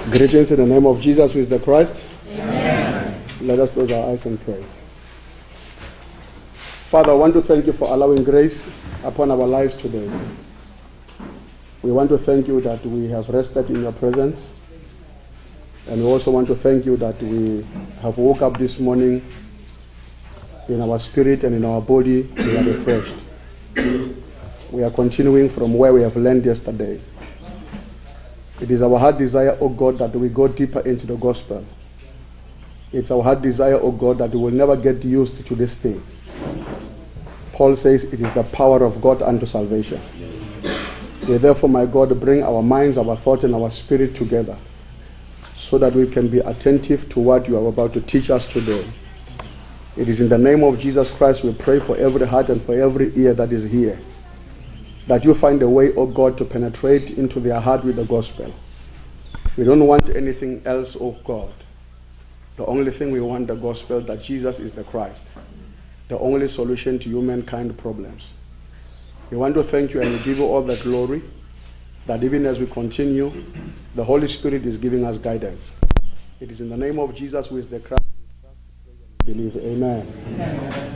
Greetings in the name of Jesus, who is the Christ. Amen. Let us close our eyes and pray. Father, I want to thank you for allowing grace upon our lives today. We want to thank you that we have rested in your presence. And we also want to thank you that we have woke up this morning in our spirit and in our body. We are refreshed. We are continuing from where we have learned yesterday. It is our heart desire, O God, that we go deeper into the gospel. It's our heart desire, O God, that we will never get used to this thing. Paul says it is the power of God unto salvation. We therefore, my God, bring our minds, our thoughts, and our spirit together so that we can be attentive to what you are about to teach us today. It is in the name of Jesus Christ we pray for every heart and for every ear that is here, that you find a way, O God, to penetrate into their heart with the gospel. We don't want anything else, O God. The only thing we want, the gospel, that Jesus is the Christ, the only solution to humankind problems. We want to thank you and we give you all the glory, that even as we continue, the Holy Spirit is giving us guidance. It is in the name of Jesus, who is the Christ, we believe. Amen. Amen.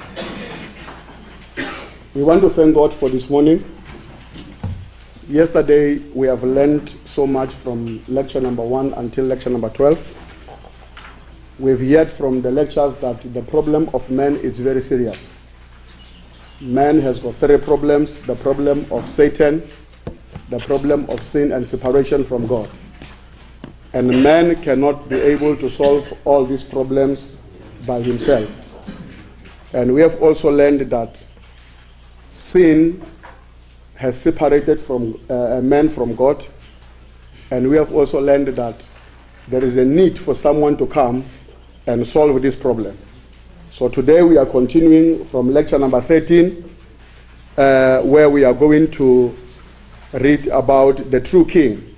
We want to thank God for this morning. Yesterday, we have learned so much from lecture number 1 until lecture number 12. We've heard from the lectures that the problem of man is very serious. Man has got 3 problems: the problem of Satan, the problem of sin and separation from God. And man cannot be able to solve all these problems by himself. And we have also learned that sin has separated from man from God. And we have also learned that there is a need for someone to come and solve this problem. So today we are continuing from lecture number 13, where we are going to read about the true king.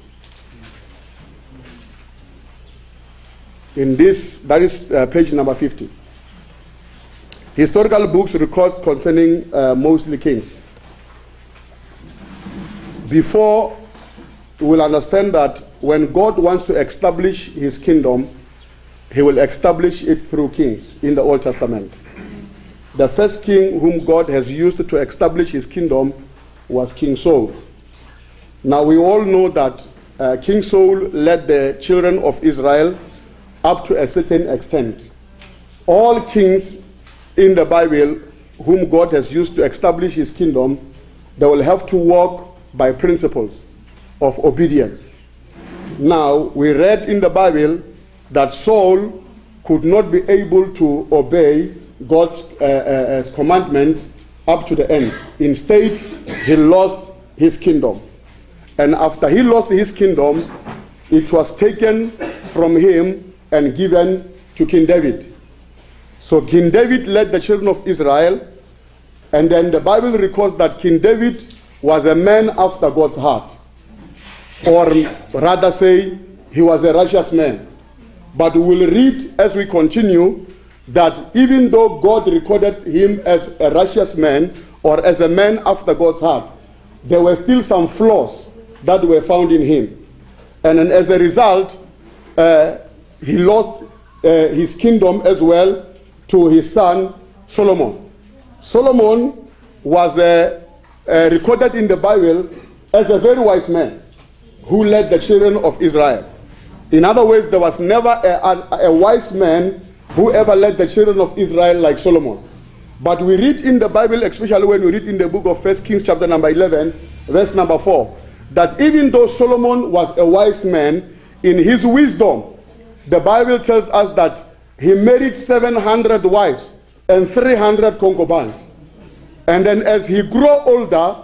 That is page number 50. Historical books record concerning mostly kings. Before, we will understand that when God wants to establish his kingdom, he will establish it through kings in the Old Testament. The first king whom God has used to establish his kingdom was King Saul. Now we all know that King Saul led the children of Israel up to a certain extent. All kings in the Bible whom God has used to establish his kingdom, they will have to walk by principles of obedience. Now, we read in the Bible that Saul could not be able to obey God's commandments up to the end. Instead, he lost his kingdom. And after he lost his kingdom, it was taken from him and given to King David. So King David led the children of Israel, and then the Bible records that King David was a man after God's heart. Or rather say, he was a righteous man. But we will read as we continue that even though God recorded him as a righteous man or as a man after God's heart, there were still some flaws that were found in him. And then as a result, he lost his kingdom as well to his son Solomon. Solomon was recorded in the Bible as a very wise man who led the children of Israel. In other words, there was never a wise man who ever led the children of Israel like Solomon. But we read in the Bible, especially when we read in the book of 1 Kings chapter number 11, verse number 4, that even though Solomon was a wise man, in his wisdom, the Bible tells us that he married 700 wives and 300 concubines. And then as he grew older,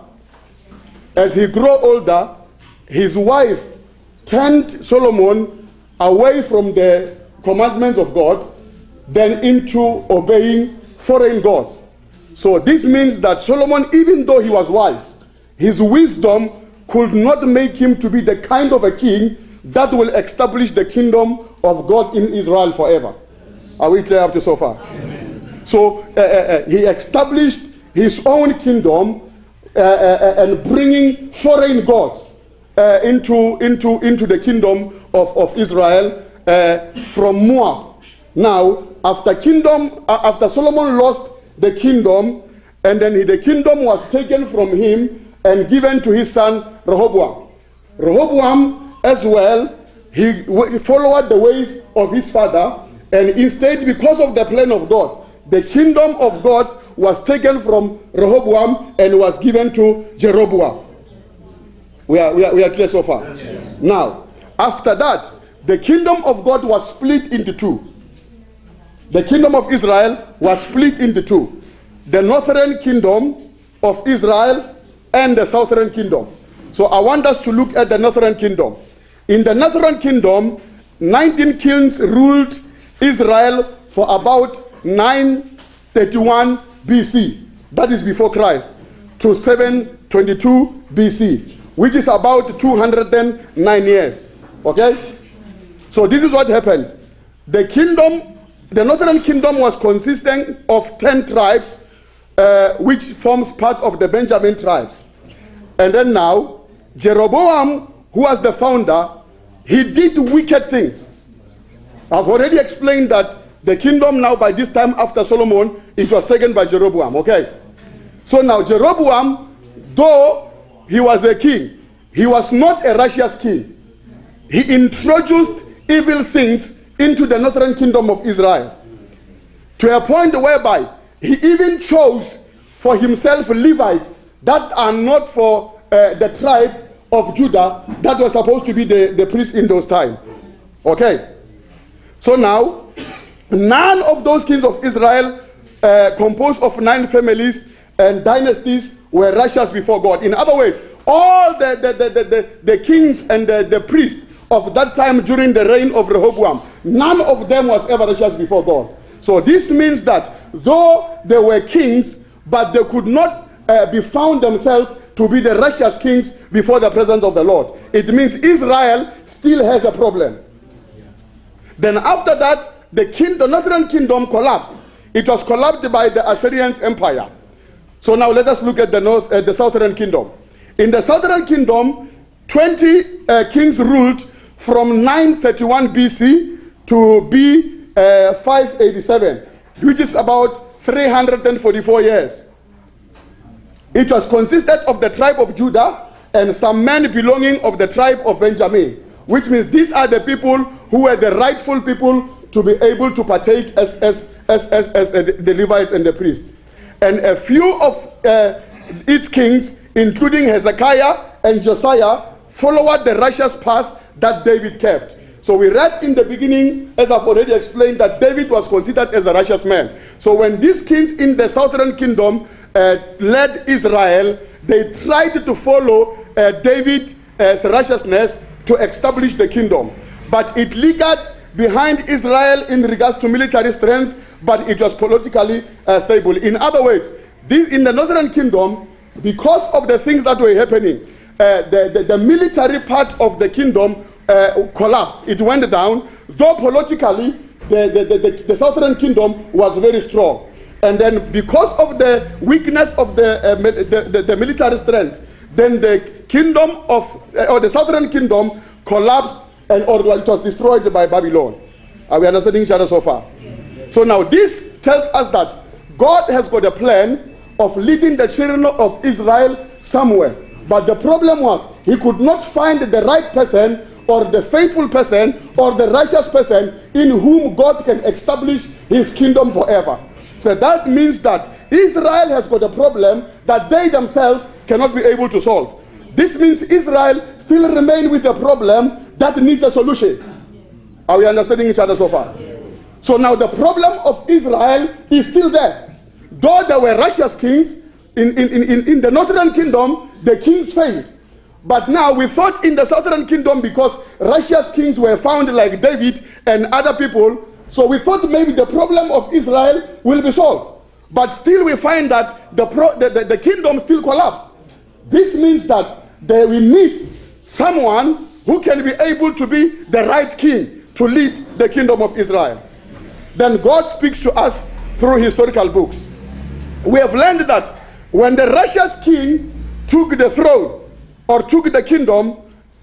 his wife turned Solomon away from the commandments of God, then into obeying foreign gods. So this means that Solomon, even though he was wise, his wisdom could not make him to be the kind of a king that will establish the kingdom of God in Israel forever. Are we clear up to so far? Amen. So he established his own kingdom and bringing foreign gods into the kingdom of Israel from Moab. Now, after Solomon lost the kingdom, and then the kingdom was taken from him and given to his son Rehoboam. Rehoboam as well, he followed the ways of his father, and instead, because of the plan of God, the kingdom of God was taken from Rehoboam and was given to Jeroboam. We are clear so far? Yes. Now, after that, the kingdom of God was split into two. The kingdom of Israel was split into two. The northern kingdom of Israel and the southern kingdom. So I want us to look at the northern kingdom. In the northern kingdom, 19 kings ruled Israel for about 931 BC. That is before Christ. To 722 BC. Which is about 209 years. Okay? So this is what happened. The northern kingdom was consisting of 10 tribes, which forms part of the Benjamin tribes. And then now, Jeroboam, who was the founder, he did wicked things. I've already explained that the kingdom now, by this time after Solomon, it was taken by Jeroboam. Okay? So now Jeroboam, though he was a king, he was not a righteous king. He introduced evil things into the northern kingdom of Israel, to a point whereby he even chose for himself Levites that are not for the tribe of Judah that was supposed to be the priests in those times. Okay? So now, none of those kings of Israel, composed of 9 families and dynasties, were righteous before God. In other words, all the kings and the priests of that time during the reign of Rehoboam, none of them was ever righteous before God. So this means that though they were kings, but they could not be found themselves to be the righteous kings before the presence of the Lord. It means Israel still has a problem. Then after that, the northern kingdom collapsed. It was collapsed by the Assyrian Empire. So now let us look at the southern kingdom. In the southern kingdom, 20 kings ruled from 931 BC to B 587, which is about 344 years. It was consisted of the tribe of Judah and some men belonging of the tribe of Benjamin, which means these are the people who were the rightful people to be able to partake as the Levites and the priests. And a few of its kings, including Hezekiah and Josiah, followed the righteous path that David kept. So we read in the beginning, as I've already explained, that David was considered as a righteous man. So when these kings in the southern kingdom led Israel, they tried to follow David's righteousness to establish the kingdom. But it lingered behind Israel in regards to military strength, but it was politically stable. In other words, in the northern kingdom, because of the things that were happening, the military part of the kingdom collapsed. It went down, though politically the southern kingdom was very strong. And then because of the weakness of the military strength, then the kingdom or the southern kingdom collapsed, and or it was destroyed by Babylon. Are we understanding each other so far? Yes. So now this tells us that God has got a plan of leading the children of Israel somewhere. But the problem was he could not find the right person or the faithful person or the righteous person in whom God can establish his kingdom forever. So that means that Israel has got a problem that they themselves cannot be able to solve. This means Israel still remain with a problem that needs a solution. Are we understanding each other so far? So now the problem of Israel is still there. Though there were righteous kings, in the northern kingdom, the kings failed. But now we thought in the southern kingdom, because righteous kings were found like David and other people, so we thought maybe the problem of Israel will be solved. But still we find that the kingdom still collapsed. This means that we need someone who can be able to be the right king to lead the kingdom of Israel. Then God speaks to us through historical books. We have learned that when the righteous king took the throne or took the kingdom,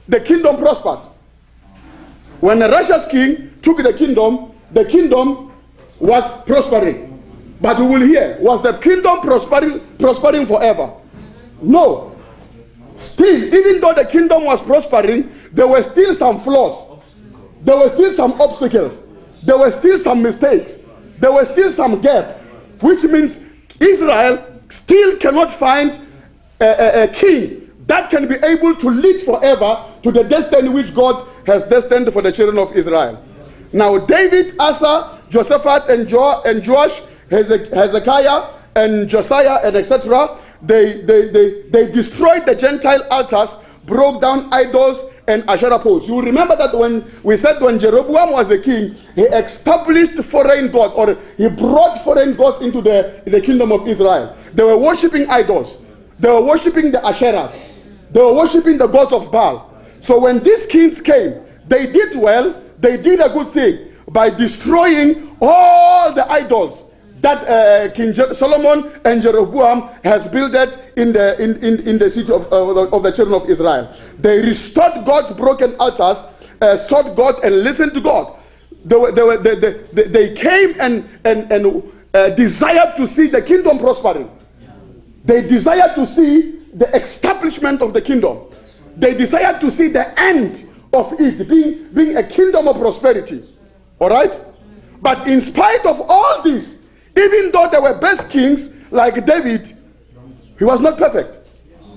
the kingdom prospered. When a righteous king took the kingdom was prospering. But we will hear, was the kingdom prospering forever? No. Still, even though the kingdom was prospering, there were still some flaws. There were still some obstacles. There were still some mistakes. There were still some gap. Which means Israel still cannot find a king that can be able to lead forever to the destiny which God has destined for the children of Israel. Now David, Asa, Jehoshaphat, and Joash, Hezekiah, and Josiah, and etc., they destroyed the Gentile altars, broke down idols and Asherah poles. You remember that when we said when Jeroboam was a king, he established foreign gods, or he brought foreign gods into the kingdom of Israel. They were worshipping idols. They were worshipping the Asherahs. They were worshipping the gods of Baal. So when these kings came, they did well. They did a good thing by destroying all the idols that King Solomon and Jeroboam has built in the city of the children of Israel. They restored God's broken altars, sought God and listened to God. They came and desired to see the kingdom prospering. They desired to see the establishment of the kingdom. They desired to see the end of it being a kingdom of prosperity. All right? But in spite of all this, even though there were best kings like David, he was not perfect.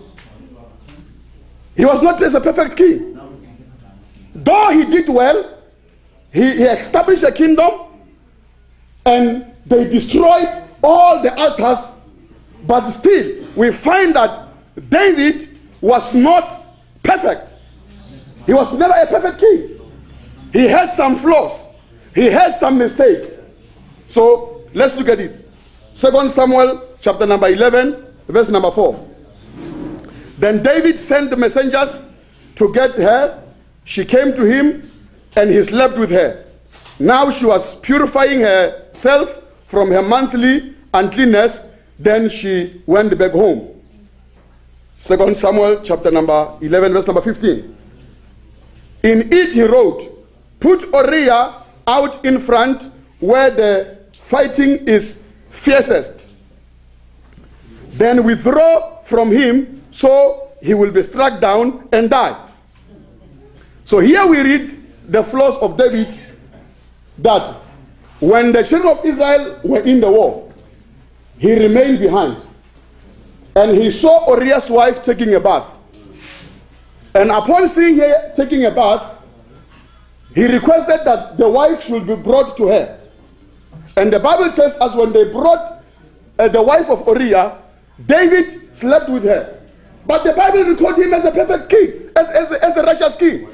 He was not a perfect king. Though he did well, he established a kingdom, and they destroyed all the altars, but still we find that David was not perfect. He was never a perfect king. He had some flaws. He had some mistakes. So let's look at it. 2 Samuel chapter number 11, verse number 4. Then David sent the messengers to get her. She came to him, and he slept with her. Now she was purifying herself from her monthly uncleanness. Then she went back home. 2 Samuel chapter number 11, verse number 15. In it he wrote, put Uriah out in front where the fighting is fiercest. Then withdraw from him, so he will be struck down and die. So here we read the flaws of David, that when the children of Israel were in the war, he remained behind. And he saw Uriah's wife taking a bath. And upon seeing her taking a bath, he requested that the wife should be brought to her. And the Bible tells us when they brought the wife of Uriah, David slept with her. But the Bible recorded him as a perfect king, as a righteous king.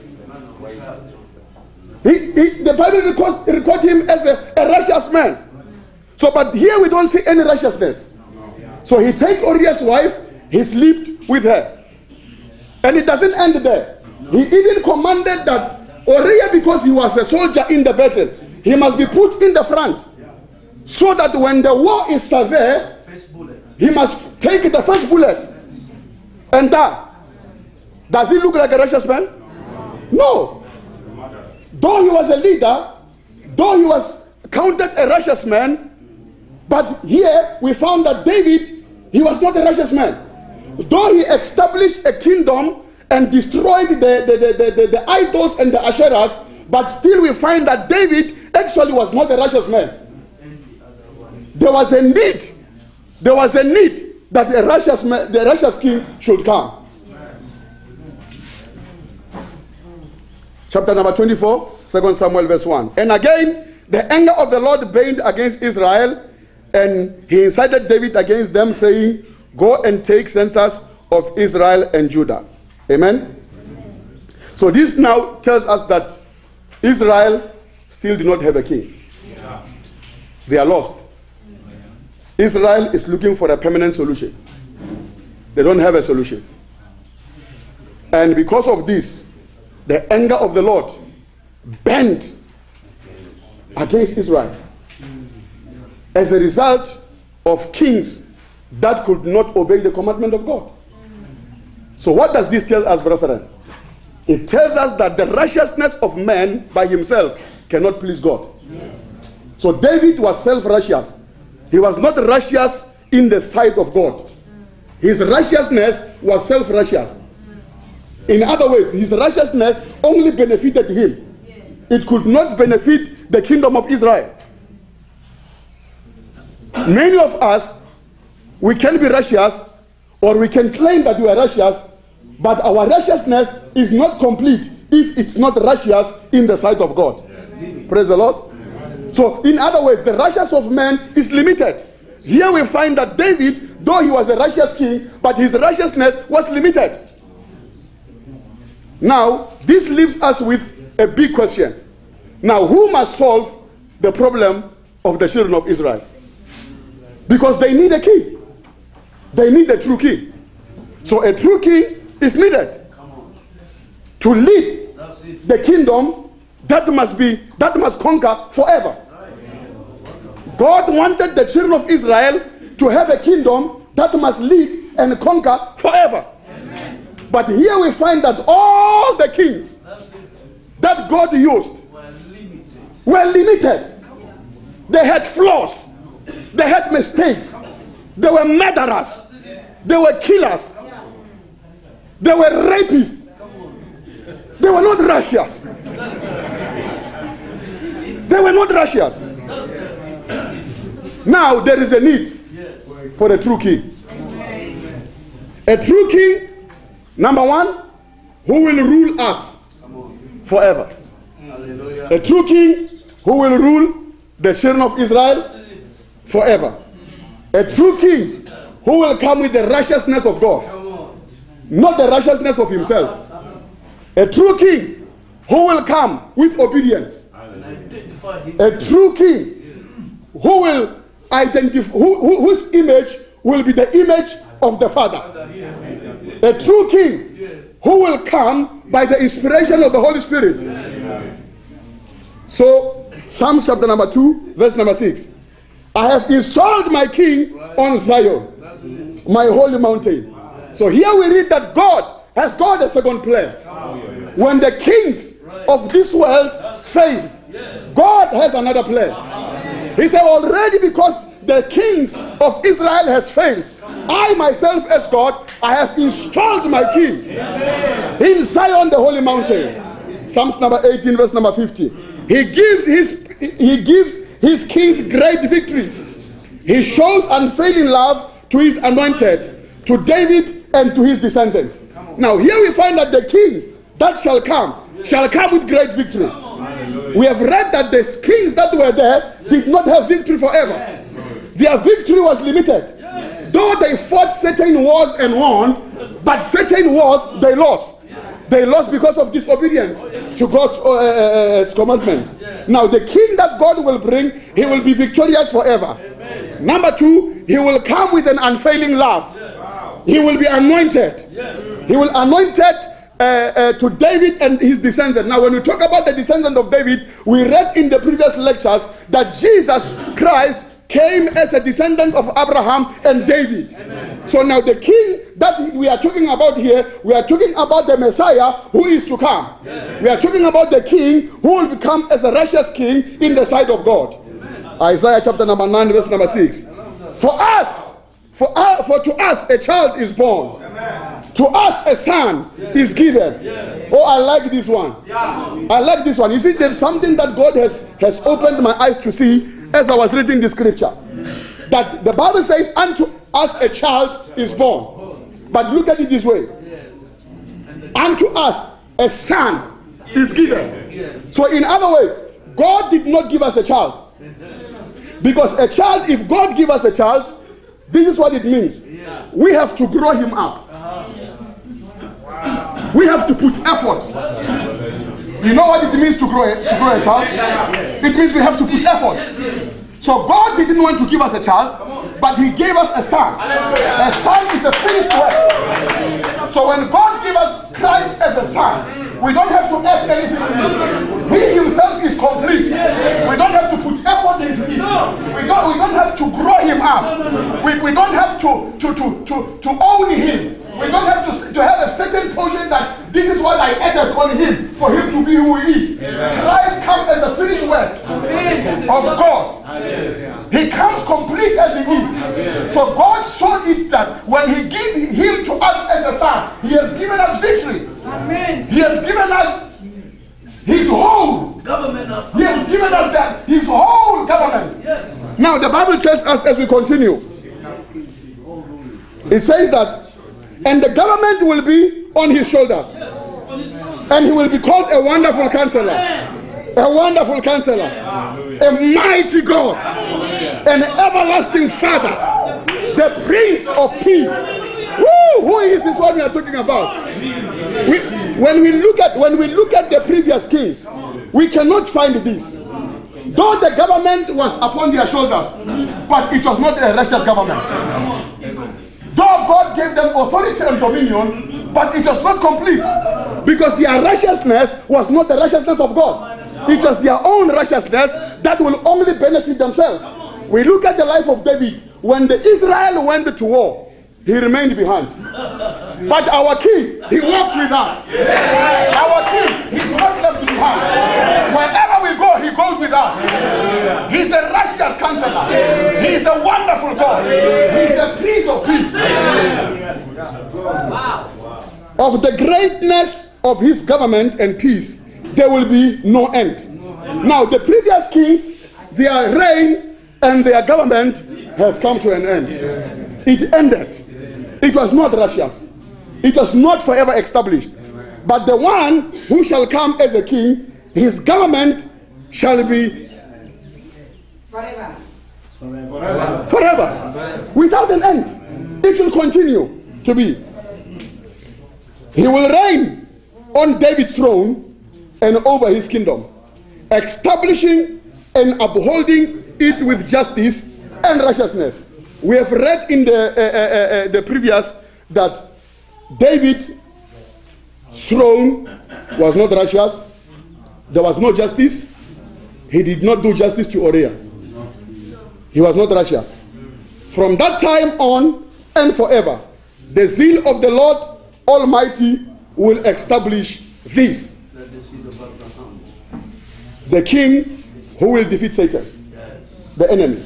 The Bible records him as a righteous man. So, but here we don't see any righteousness. So he take Uriah's wife, he slept with her. And it doesn't end there. He even commanded that Uriah, because he was a soldier in the battle, he must be put in the front. So that when the war is severe, he must take the first bullet and die. Does he look like a righteous man? No. Though he was a leader, though he was counted a righteous man, but here we found that David, he was not a righteous man. Though he established a kingdom and destroyed the idols and the Asherahs, but still we find that David actually was not a righteous man. There was a need. There was a need that a righteous man, the righteous king should come. Chapter number 24, 2 Samuel verse 1. And again, the anger of the Lord burned against Israel, and he incited David against them, saying, go and take census of Israel and Judah. Amen? So this now tells us that Israel still do not have a king. Yeah. They are lost. Israel is looking for a permanent solution. They don't have a solution. And because of this, the anger of the Lord burned against Israel as a result of kings that could not obey the commandment of God. So what does this tell us, brethren? It tells us that the righteousness of man by himself cannot please God. Yes. So David was self-righteous. He was not righteous in the sight of God. His righteousness was self-righteous. In other words, his righteousness only benefited him. Yes. It could not benefit the kingdom of Israel. Many of us, we can be righteous, or we can claim that we are righteous, but our righteousness is not complete if it's not righteous in the sight of God. Yes. Praise the Lord. Yes. So, in other words, the righteousness of man is limited. Here we find that David, though he was a righteous king, but his righteousness was limited. Now, this leaves us with a big question. Now, who must solve the problem of the children of Israel? Because they need a king. They need a true king. So a true king is needed to lead the kingdom that must conquer forever. God wanted the children of Israel to have a kingdom that must lead and conquer forever. But here we find that all the kings that God used were limited. They had flaws. They had mistakes. They were murderers. They were killers. They were rapists. They were not righteous. They were not righteous. Now there is a need for a true king. A true king, number one, who will rule us forever. A true king who will rule the children of Israel forever. A true king who will come with the righteousness of God, not the righteousness of himself. A true king who will come with obedience. A true king who will identify, whose image will be the image of the Father. A true king who will come by the inspiration of the Holy Spirit. So, Psalms chapter number 2, verse number 6. I have installed my king on Zion, my holy mountain. So here we read that God has got a second plan. When the kings of this world fail, God has another plan. He said already, because the kings of Israel has failed, I myself as God, I have installed my king in Zion, the holy mountain. Psalms number 18, verse number 50. He gives his kings great victories. He shows unfailing love to his anointed, to David and to his descendants. Now here we find that the king that shall come with great victory. We have read that the kings that were there did not have victory forever. Their victory was limited. Though they fought certain wars and won, but certain wars they lost. They lost because of disobedience to God's commandments. Now the king that God will bring, he will be victorious forever. Number two, he will come with an unfailing love. He will be anointed. He will anointed to David and his descendants. Now when we talk about the descendant of David, we read in the previous lectures that Jesus Christ came as a descendant of Abraham and David. So now the king that we are talking about here, we are talking about the Messiah who is to come. We are talking about the king who will become as a righteous king in the sight of God. Isaiah chapter number 9, verse number 6. For to us a child is born. To us a son is given. Oh, I like this one. I like this one. You see, there's something that God has opened my eyes to see as I was reading the scripture. That the Bible says, unto us a child is born. But look at it this way. Unto us a son is given. So in other words, God did not give us a child. Because a child, if God give us a child, this is what it means. We have to grow him up. We have to put effort. You know what it means to grow a child? It means we have to put effort. So God didn't want to give us a child, but he gave us a son. A son is a finished work. So when God gave us Christ as a son, we don't have to add anything in it. He himself is complete. We don't have to put effort into it. We don't have to grow him up. We don't have to own him. We don't have to have a certain portion that This is what I added on him for him to be who he is. Amen. Christ comes as the finished work of God. Amen. He comes complete as he is. Amen. So God saw it that when he gave him to us as a son, he has given us victory. Amen. He has given us his whole government. He has given us that his whole government. Yes. Now the Bible tells us as we continue. It says that, and the government will be on his shoulders. Yes, on his shoulders. And he will be called a wonderful counselor. A wonderful counselor. A mighty God. An everlasting Father. The Prince of Peace. Woo! Who is this one we are talking about? When we look at the previous kings, we cannot find this. Though the government was upon their shoulders, but it was not a righteous government. Though God gave them authority and dominion, but it was not complete. Because their righteousness was not the righteousness of God. It was their own righteousness that will only benefit themselves. We look at the life of David. When the Israel went to war, he remained behind. But our king, he walks with us. Our king, he's not left behind. Wherever we go, he goes with us. He's a righteous counselor. He's a wonderful God. He's a Prince of Peace. Of the greatness of his government and peace, there will be no end. Now, the previous kings, their reign and their government has come to an end. It ended. It was not righteous. It was not forever established. But the one who shall come as a king, his government shall be forever. Forever. Without an end. It will continue to be. He will reign on David's throne and over his kingdom, establishing and upholding it with justice and righteousness. We have read in the previous that David's throne was not righteous. There was no justice. He did not do justice to Uriah. He was not righteous. From that time on and forever, the zeal of the Lord Almighty will establish this. The king who will defeat Satan, the enemy.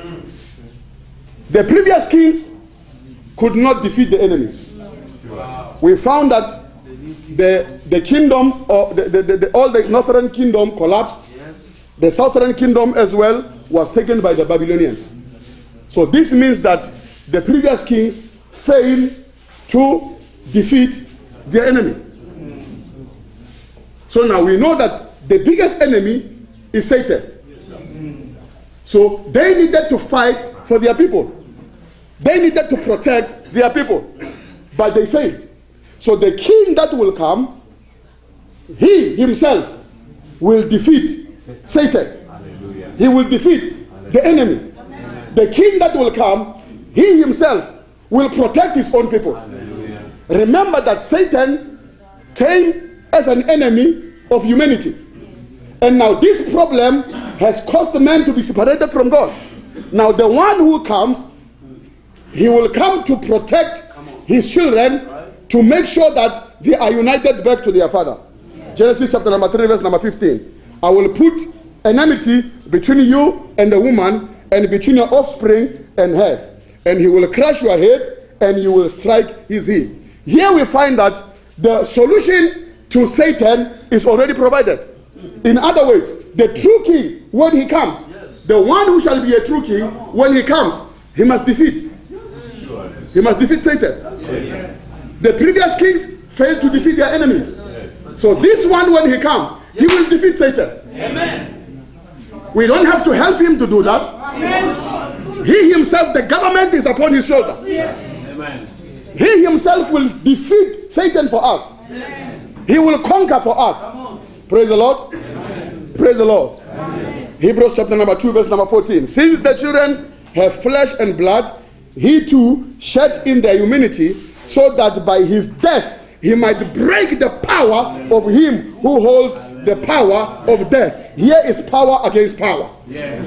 The previous kings could not defeat the enemies. We found that the kingdom, or all the northern kingdom collapsed. The southern kingdom as well was taken by the Babylonians. So this means that the previous kings failed to defeat their enemy. So now we know that the biggest enemy is Satan. So they needed to fight for their people. They needed to protect their people, but they failed. So the king that will come, he himself will defeat Satan. Hallelujah. He will defeat the enemy. Amen. The king that will come, he himself will protect his own people. Hallelujah. Remember that Satan came as an enemy of humanity. And now this problem has caused man to be separated from God. Now the one who comes, he will come to protect his children, to make sure that they are united back to their father. Genesis chapter number 3 verse number 15. I will put enmity between you and the woman, and between your offspring and hers. And he will crush your head, and you will strike his heel. Here we find that the solution to Satan is already provided. In other words, the true king, when he comes, the one who shall be a true king, when he comes, he must defeat. He must defeat Satan. Yes. The previous kings failed to defeat their enemies. Yes. So this one, when he comes, he will defeat Satan. Amen. We don't have to help him to do that. Amen. He himself, the government is upon his shoulder. Yes. Amen. He himself will defeat Satan for us. Amen. He will conquer for us. Praise the Lord. Amen. Praise the Lord. Amen. Hebrews chapter number 2 verse number 14. Since the children have flesh and blood, he too shed in their humanity, so that by his death he might break the power of him who holds the power of death. Here is power against power. Yeah.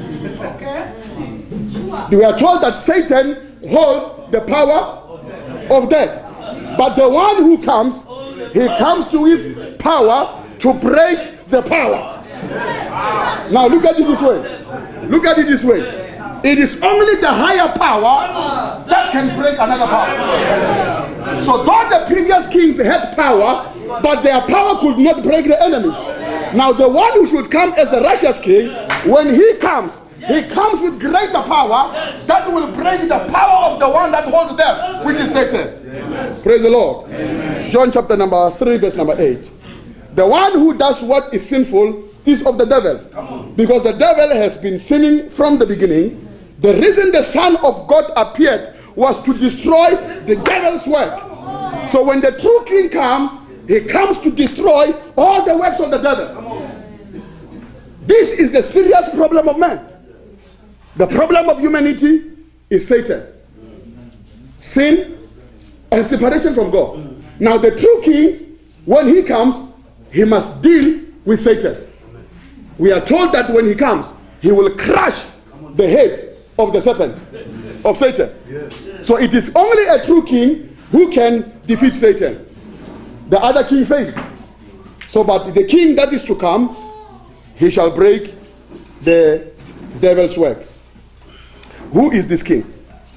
Okay. We are told that Satan holds the power of death. But the one who comes, He comes to with power to break the power. Now look at it this way. Look at it this way. It is only the higher power that can break another power. So though the previous kings had power, but their power could not break the enemy. Now the one who should come as a righteous king, when he comes with greater power that will break the power of the one that holds death, which is Satan. Amen. Praise the Lord. Amen. John chapter number 3, verse number 8. The one who does what is sinful is of the devil, because the devil has been sinning from the beginning. The reason the Son of God appeared was to destroy the devil's work. So when the true king comes, he comes to destroy all the works of the devil. This is the serious problem of man. The problem of humanity is Satan, sin, and separation from God. Now the true king, when he comes, he must deal with Satan. We are told that when he comes, he will crush the head of the serpent, of Satan. So it is only a true king who can defeat Satan. The other king failed. So but the king that is to come, he shall break the devil's work. Who is this king?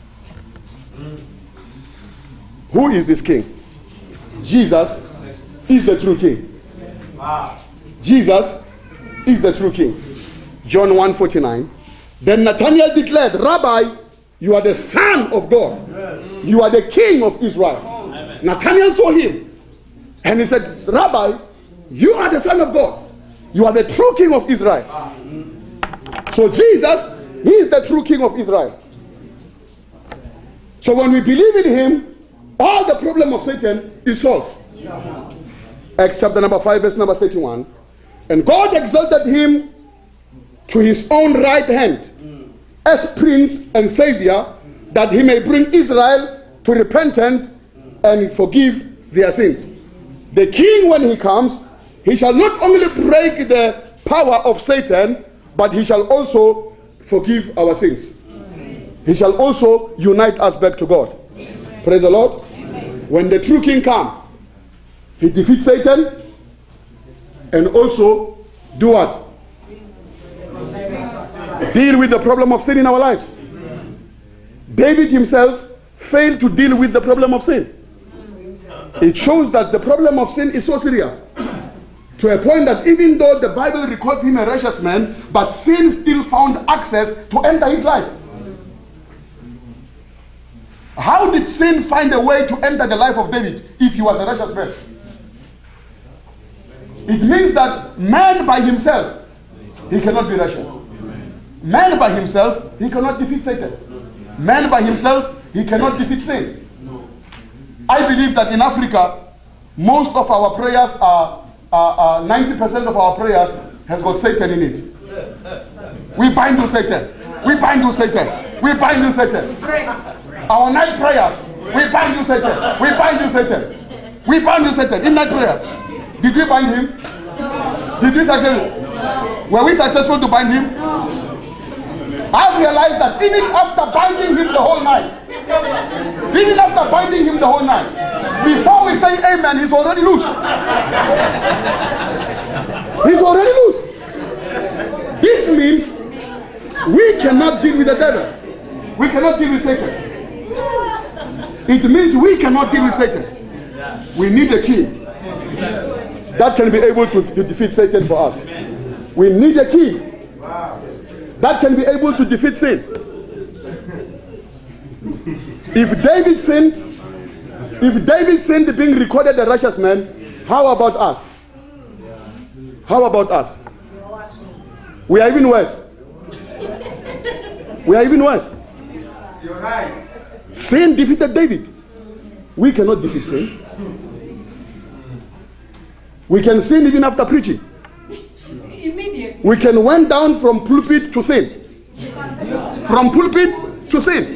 Who is this king? Jesus is the true king. Jesus is the true king. John 1:49. Then Nathanael declared, Rabbi, you are the Son of God. Yes. You are the King of Israel. Amen. Nathanael saw him and he said, Rabbi, you are the Son of God. You are the true King of Israel. So Jesus, he is the true King of Israel. So when we believe in him, all the problem of Satan is solved. Yes. Acts chapter number 5, verse number 31. And God exalted him to his own right hand as Prince and Savior, that he may bring Israel to repentance and forgive their sins. The king, when he comes, he shall not only break the power of Satan, but he shall also forgive our sins. He shall also unite us back to God. Praise the Lord. When the true king comes, he defeats Satan and also do what? Deal with the problem of sin in our lives. David himself failed to deal with the problem of sin. It shows that the problem of sin is so serious, to a point that even though the Bible records him a righteous man, but sin still found access to enter his life. How did sin find a way to enter the life of David if he was a righteous man? It means that man by himself, he cannot be righteous. Man by himself, he cannot defeat Satan. Man by himself, he cannot defeat sin. I believe that in Africa, most of our prayers are 90% of our prayers has got Satan in it. We bind to Satan. We bind to Satan. We bind to Satan. Our night prayers, we bind to Satan. We bind to Satan. We bind to Satan in night prayers. Did we bind him? Did we successful? Were we successful to bind him? I realized that even after binding him the whole night, before we say amen, he's already loose. He's already loose. This means we cannot deal with the devil. We cannot deal with Satan. It means we cannot deal with Satan. We need a king that can be able to defeat Satan for us. We need a king that can be able to defeat sin. If David sinned being recorded a righteous man, how about us? How about us? We are even worse. We are even worse. You're right. Sin defeated David. We cannot defeat sin. We can sin even after preaching. Immediately. We can went down from pulpit to sin. From pulpit to sin.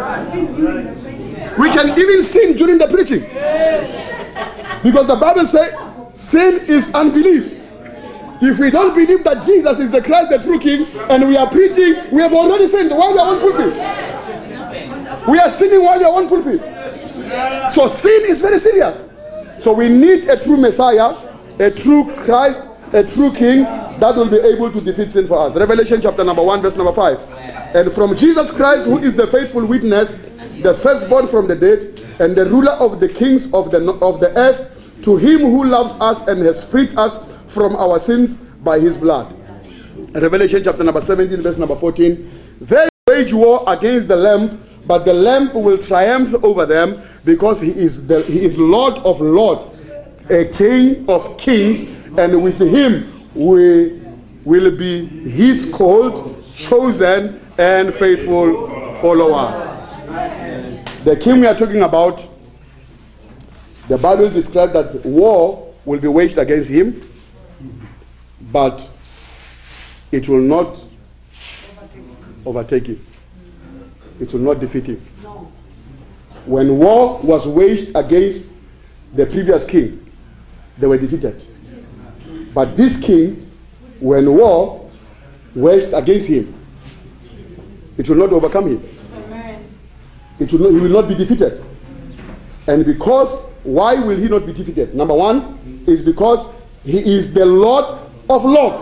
We can even sin during the preaching. Because the Bible says sin is unbelief. If we don't believe that Jesus is the Christ, the true King, and we are preaching, we have already sinned while we are on pulpit. We are sinning while we are on pulpit. So sin is very serious. So we need a true Messiah, a true Christ, a true King that will be able to defeat sin for us. Revelation chapter number 1, verse number 5. And from Jesus Christ, who is the faithful witness, the firstborn from the dead, and the ruler of the kings of the earth, to him who loves us and has freed us from our sins by his blood. Revelation chapter number 17, verse number 14. They wage war against the Lamb, but the Lamb will triumph over them, because he is Lord of lords, a King of kings, and with him we will be his called, chosen, and faithful followers. The king we are talking about, the Bible describes that war will be waged against him, but it will not overtake him. It will not defeat him. When war was waged against the previous king, they were defeated. But this king, when war waged against him, it will not overcome him. He will not be defeated. And because, why will he not be defeated? Number one is because he is the Lord of lords.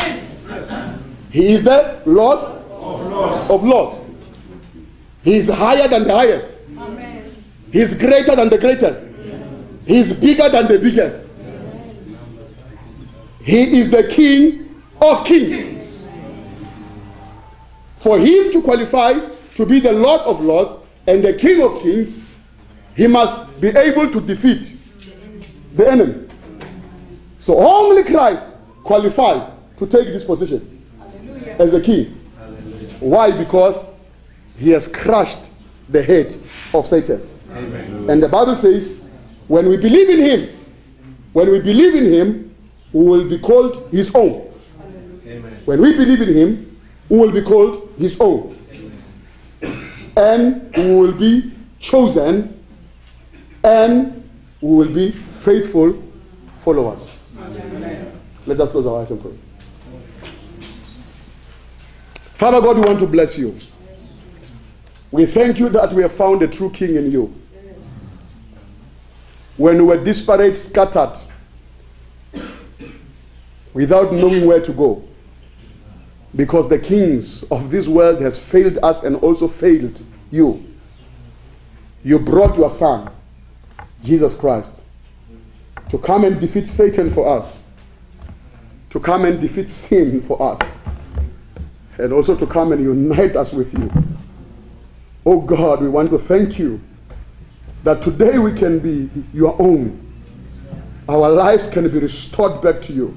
He is the Lord of lords. He is higher than the highest. He is greater than the greatest. He is bigger than the biggest. He is the King of kings. For him to qualify to be the Lord of lords and the King of kings, he must be able to defeat the enemy. So only Christ qualified to take this position as a king. Why? Because he has crushed the head of Satan. Amen. And the Bible says, when we believe in him, we will be called his own. Amen. When we believe in him, we will be called his own. And we will be chosen, and we will be faithful followers. Amen. Let us close our eyes and pray. Father God, we want to bless you. We thank you that we have found a true king in you. When we were disparate, scattered, without knowing where to go, because the kings of this world has failed us and also failed you, you brought your son, Jesus Christ, to come and defeat Satan for us, to come and defeat sin for us, and also to come and unite us with you. Oh God, we want to thank you that today we can be your own. Our lives can be restored back to you.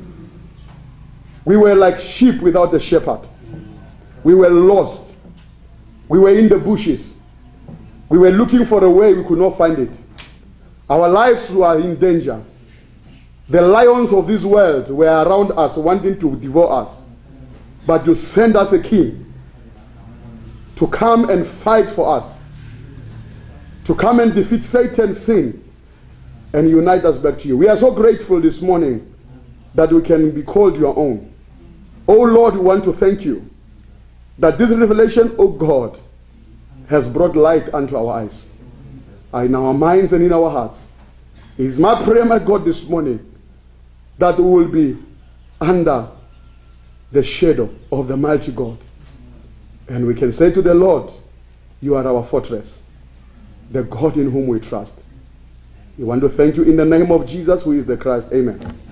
We were like sheep without a shepherd. We were lost. We were in the bushes. We were looking for a way, we could not find it. Our lives were in danger. The lions of this world were around us wanting to devour us. But you sent us a king to come and fight for us, to come and defeat Satan's sin and unite us back to you. We are so grateful this morning that we can be called your own. Oh Lord, we want to thank you that this revelation, oh God, has brought light unto our eyes, in our minds and in our hearts. It is my prayer, my God, this morning, that we will be under the shadow of the mighty God. And we can say to the Lord, you are our fortress, the God in whom we trust. We want to thank you in the name of Jesus, who is the Christ. Amen.